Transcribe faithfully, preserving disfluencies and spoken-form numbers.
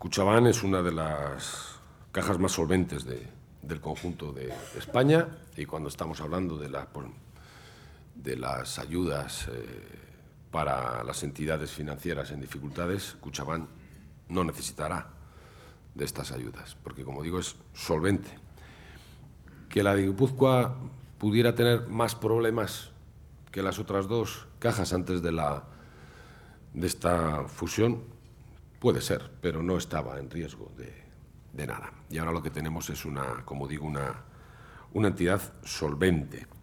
Cuchabank es una de las cajas más solventes de, del conjunto de España, y cuando estamos hablando de, la, de las ayudas eh, para las entidades financieras en dificultades, Cuchabank no necesitará de estas ayudas, porque, como digo, es solvente. Que la de Guipúzcoa pudiera tener más problemas que las otras dos cajas antes de, la, de esta fusión, puede ser, pero no estaba en riesgo de, de nada. Y ahora lo que tenemos es, una, como digo, una, una entidad solvente.